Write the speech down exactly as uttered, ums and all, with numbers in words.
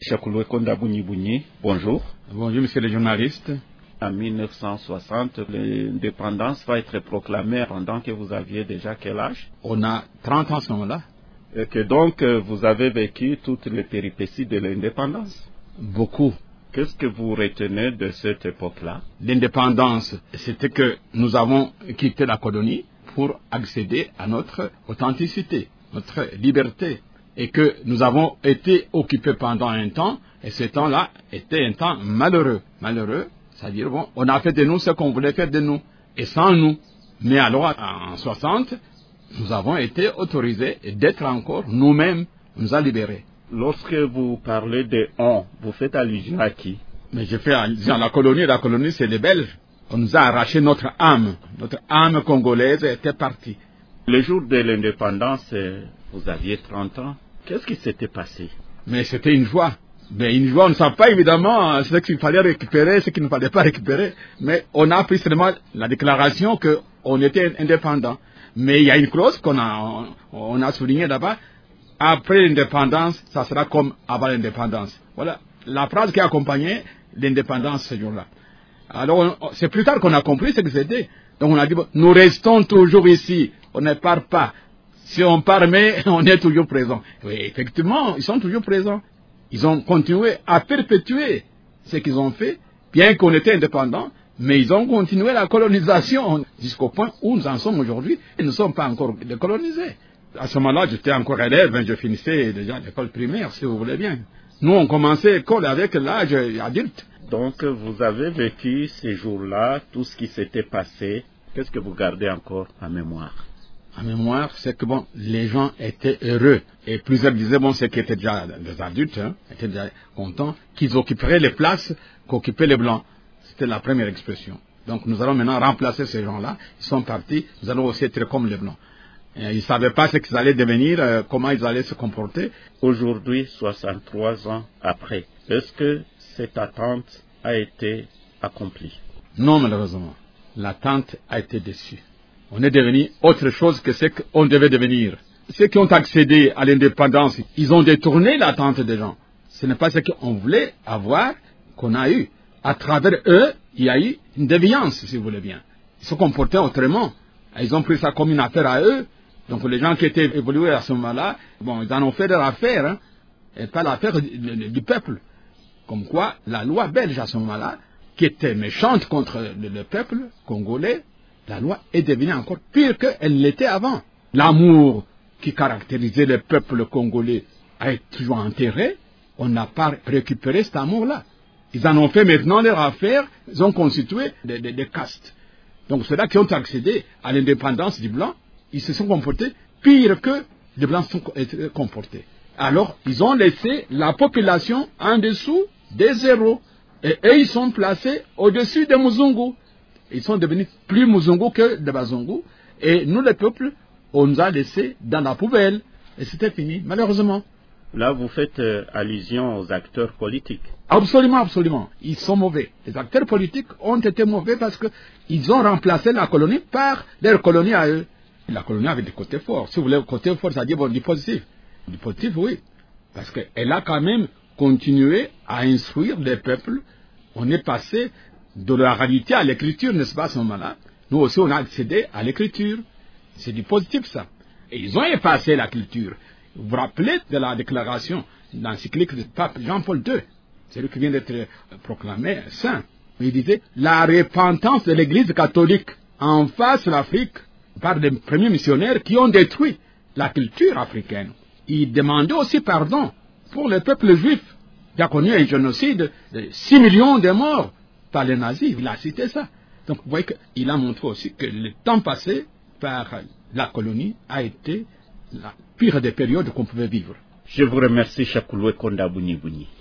Chakouloué Kondabouni-Bouni, bonjour. Bonjour, monsieur le journaliste. En mille neuf cent soixante, l'indépendance va être proclamée pendant que vous aviez déjà quel âge? On a trente ans à ce moment-là. Et que donc vous avez vécu toutes les péripéties de l'indépendance? Beaucoup. Qu'est-ce que vous retenez de cette époque-là? L'indépendance, c'était que nous avons quitté la colonie pour accéder à notre authenticité, notre liberté. Et que nous avons été occupés pendant un temps, et ce temps-là était un temps malheureux. Malheureux, c'est-à-dire, bon, on a fait de nous ce qu'on voulait faire de nous, et sans nous. Mais alors, en soixante, nous avons été autorisés d'être encore nous-mêmes, on nous a libérés. Lorsque vous parlez de « on », vous faites allusion à qui? Mais je fais allusion à la colonie. La colonie, c'est les Belges. On nous a arraché notre âme. Notre âme congolaise était partie. Le jour de l'indépendance, vous aviez trente ans. Qu'est-ce qui s'était passé? Mais c'était une joie. Mais une joie, on ne sait pas évidemment ce qu'il fallait récupérer, ce qu'il ne fallait pas récupérer. Mais on a pris seulement la déclaration qu'on était indépendant. Mais il y a une clause qu'on a, on a soulignée là-bas. Après l'indépendance, ça sera comme avant l'indépendance. Voilà la phrase qui a accompagné l'indépendance ce jour-là. Alors, c'est plus tard qu'on a compris ce que c'était. Donc on a dit, bon, nous restons toujours ici, on ne part pas. Si on part, mais on est toujours présent. Oui, effectivement, ils sont toujours présents. Ils ont continué à perpétuer ce qu'ils ont fait, bien qu'on était indépendants, mais ils ont continué la colonisation jusqu'au point où nous en sommes aujourd'hui. Et nous ne sommes pas encore décolonisés. À ce moment-là, j'étais encore élève, je finissais déjà l'école primaire, si vous voulez bien. Nous, on commençait l'école avec l'âge adulte. Donc, vous avez vécu ces jours-là, tout ce qui s'était passé. Qu'est-ce que vous gardez encore en mémoire? En mémoire, c'est que bon, les gens étaient heureux. Et plusieurs disaient, bon, ceux qui étaient déjà des adultes, hein, étaient déjà contents, qu'ils occuperaient les places qu'occupaient les Blancs. C'était la première expression. Donc, nous allons maintenant remplacer ces gens-là. Ils sont partis, nous allons aussi être comme les Blancs. Et ils ne savaient pas ce qu'ils allaient devenir, euh, comment ils allaient se comporter. Aujourd'hui, soixante-trois ans après, est-ce que cette attente a été accomplie? Non, malheureusement. L'attente a été déçue. On est devenu autre chose que ce qu'on devait devenir. Ceux qui ont accédé à l'indépendance, ils ont détourné l'attente des gens. Ce n'est pas ce qu'on voulait avoir qu'on a eu. À travers eux, il y a eu une déviance, si vous voulez bien. Ils se comportaient autrement. Ils ont pris ça comme une affaire à eux. Donc les gens qui étaient évolués à ce moment-là, bon, ils en ont fait leur affaire, hein, et pas l'affaire du, du, du peuple. Comme quoi, la loi belge à ce moment-là, qui était méchante contre le, le peuple congolais, la loi est devenue encore pire qu'elle l'était avant. L'amour qui caractérisait le peuple congolais a été toujours enterré. On n'a pas récupéré cet amour-là. Ils en ont fait maintenant leur affaire. Ils ont constitué des, des, des castes. Donc ceux-là qui ont accédé à l'indépendance du blanc, ils se sont comportés pire que les blancs se sont comportés. Alors, ils ont laissé la population en dessous des zéros. Et eux, ils sont placés au-dessus des Muzungu. Ils sont devenus plus Muzungu que des Bazungu. Et nous, le peuple, on nous a laissés dans la poubelle. Et c'était fini, malheureusement. Là, vous faites euh, allusion aux acteurs politiques. Absolument, absolument. Ils sont mauvais. Les acteurs politiques ont été mauvais parce qu'ils ont remplacé la colonie par leur colonie à eux. La colonie avait des côtés forts. Si vous voulez, côté fort, ça dit bon, du positif. Du positif, oui. Parce qu'elle a quand même continué à instruire les peuples. On est passé de la réalité à l'écriture, n'est-ce pas, à ce moment-là. Nous aussi, on a accédé à l'écriture. C'est du positif, ça. Et ils ont effacé la culture. Vous vous rappelez de la déclaration d'encyclique du pape Jean-Paul deux, c'est lui qui vient d'être proclamé saint. Il disait, la repentance de l'Église catholique en face de l'Afrique par des premiers missionnaires qui ont détruit la culture africaine. Il demandait aussi pardon pour le peuple juif. Il a connu un génocide de six millions de morts par les nazis. Il a cité ça. Donc vous voyez qu'il a montré aussi que le temps passé par la colonie a été la pire des périodes qu'on pouvait vivre. Je vous remercie, Chakouloué Kondabouni-Bouni.